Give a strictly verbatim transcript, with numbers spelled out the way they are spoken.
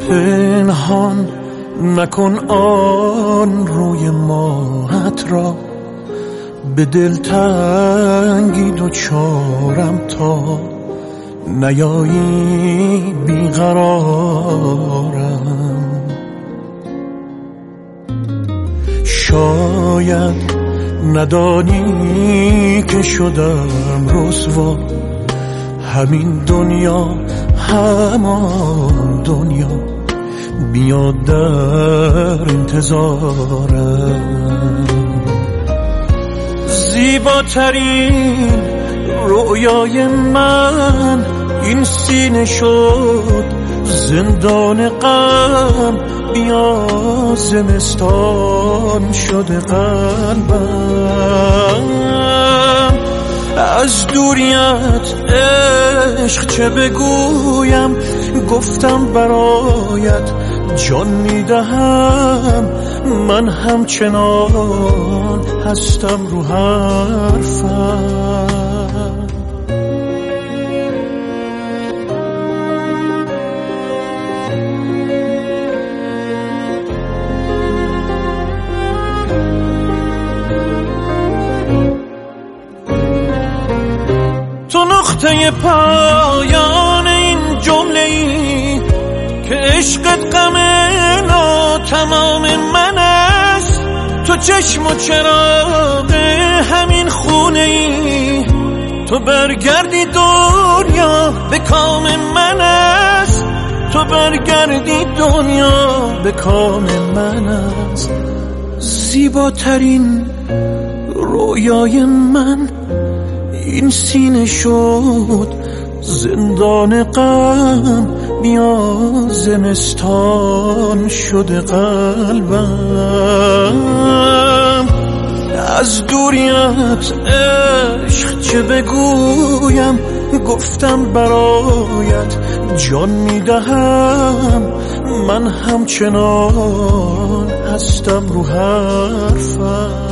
پنهان نکن آن روی ماهت را، به دلتنگی دوچارم تا نیایی بیقرارم. شاید ندانی که شدم رسوا، همین دنیا همان دنیا بیاد در انتظارم. زیباترین رویای من این سینه شد زندان غم، بیا زمستان شده قلبم. از دوریت عشق چه بگویم، گفتم برایت جان میدهم، من همچنان هستم رو حرفم. تو نقطه پایان این جمله ای که عشقت غم ناتمام من است. تو چشم و چراغ همین خونه ای، تو برگردی دنیا به کام من است. تو برگردی دنیا به کام من است. زیباترین رویای من این سینه شد زندان غم، بیا زمستان شده قلبم. از دوریت عشق چه بگویم، گفتم برایت جان میدهم، من همچنان هستم رو حرفم.